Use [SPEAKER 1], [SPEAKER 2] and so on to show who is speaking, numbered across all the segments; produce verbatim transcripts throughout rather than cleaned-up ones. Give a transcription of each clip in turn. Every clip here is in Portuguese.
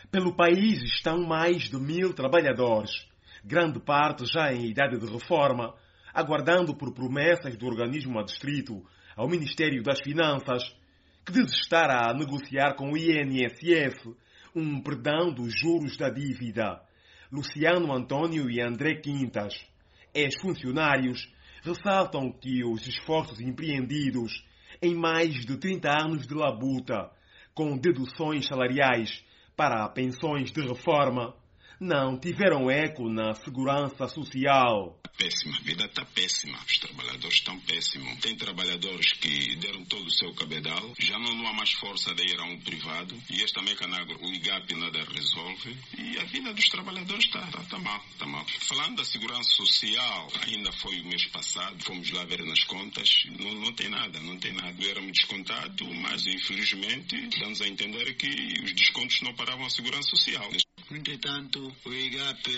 [SPEAKER 1] Pelo país estão mais de mil trabalhadores, grande parte já em idade de reforma, aguardando por promessas do organismo adstrito ao Ministério das Finanças, que diz estar a negociar com o I N S S um perdão dos juros da dívida. Luciano Antônio e André Quintas, ex-funcionários, ressaltam que os esforços empreendidos em mais de trinta anos de labuta, com deduções salariais para pensões de reforma, não tiveram eco na segurança social.
[SPEAKER 2] Péssima, a vida está péssima, os trabalhadores estão péssimos. Tem trabalhadores que deram todo o seu cabedal, já não, não há mais força de ir a um privado, e esta Mecanagro, o I G A P nada resolve, e a vida dos trabalhadores está tá, tá mal, está mal. Falando da segurança social, ainda foi o mês passado, fomos lá ver nas contas, não, não tem nada, não tem nada. Éramos descontados, mas infelizmente damos a entender que os descontos não paravam a segurança social.
[SPEAKER 3] No entretanto, o I G A P,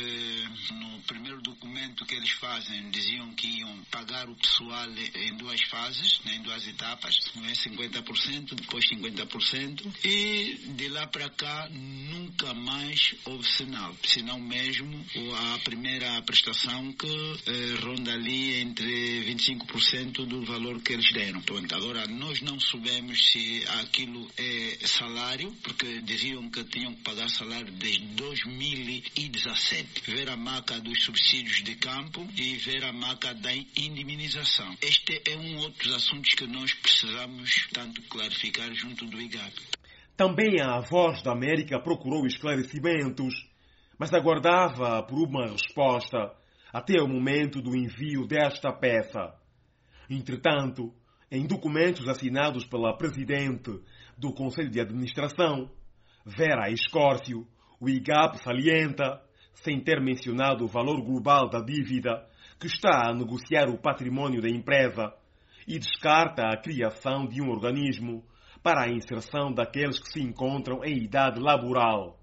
[SPEAKER 3] no primeiro documento que eles fazem, diziam que iam pagar o pessoal em duas fases, em duas etapas, não é cinquenta por cento, depois cinquenta por cento, e de lá para cá nunca mais houve sinal, senão mesmo a primeira prestação que eh, ronda ali entre vinte e cinco por cento do valor que eles deram. Então, agora, nós não sabemos se aquilo é salário, porque diziam que tinham que pagar salário desde dois mil e dezassete. Ver a marca dos subsídios de campo e ver a marca da indemnização. Este é um outros assuntos que nós precisamos tanto clarificar junto do I G A P.
[SPEAKER 1] Também a Voz da América procurou esclarecimentos, mas aguardava por uma resposta até o momento do envio desta peça. Entretanto, em documentos assinados pela Presidente do Conselho de Administração, Vera Escórcio, o I G A P salienta, sem ter mencionado o valor global da dívida, que está a negociar o património da empresa e descarta a criação de um organismo para a inserção daqueles que se encontram em idade laboral.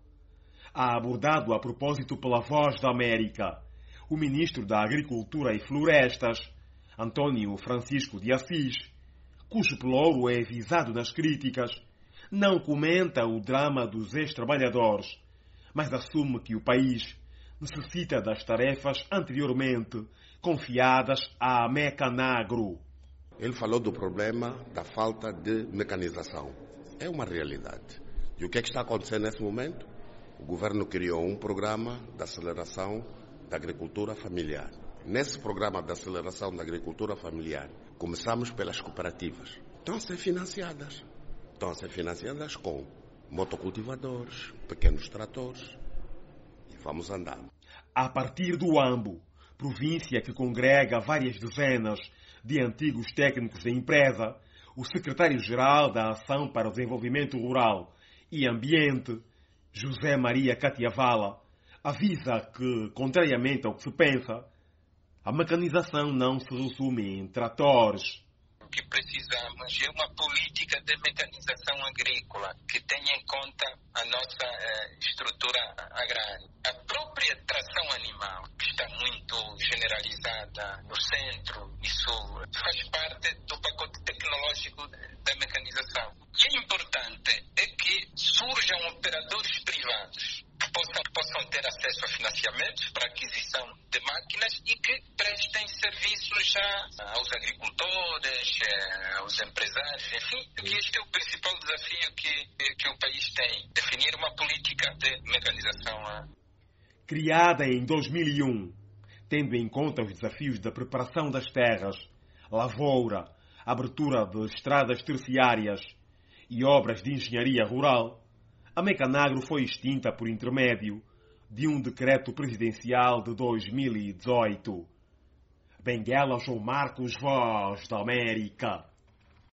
[SPEAKER 1] Ha abordado a propósito pela Voz da América o ministro da Agricultura e Florestas, Antônio Francisco de Assis, cujo pelouro é visado nas críticas, não comenta o drama dos ex-trabalhadores, mas assume que o país necessita das tarefas anteriormente confiadas à Mecanagro.
[SPEAKER 4] Ele falou do problema da falta de mecanização. É uma realidade. E o que é que está acontecendo nesse momento? O governo criou um programa de aceleração da agricultura familiar. Nesse programa de aceleração da agricultura familiar, começamos pelas cooperativas. Estão a ser financiadas. Estão a ser financiadas com motocultivadores, pequenos tratores, e vamos andando.
[SPEAKER 1] A partir do Ambo, província que congrega várias dezenas de antigos técnicos da empresa, o secretário-geral da Ação para o Desenvolvimento Rural e Ambiente, José Maria Catiavala, avisa que, contrariamente ao que se pensa, a mecanização não se resume em tratores.
[SPEAKER 5] O que precisamos é uma política de mecanização agrícola que tenha em conta a nossa eh, estrutura agrária. A própria tração animal, que está muito generalizada no centro e sul, faz parte do pacote tecnológico da mecanização. E é importante é que surjam operadores privados que possam, possam ter acesso a financiamentos para aquisição de máquinas e que prestem serviços já aos agricultores, aos empresários, enfim, que este é o principal desafio que, que o país tem, definir uma política de mecanização.
[SPEAKER 1] Criada em dois mil e um, tendo em conta os desafios da preparação das terras, lavoura, abertura de estradas terciárias e obras de engenharia rural, a Mecanagro foi extinta por intermédio de um decreto presidencial de dois mil e dezoito. Benguela João Marcos, Voz da América.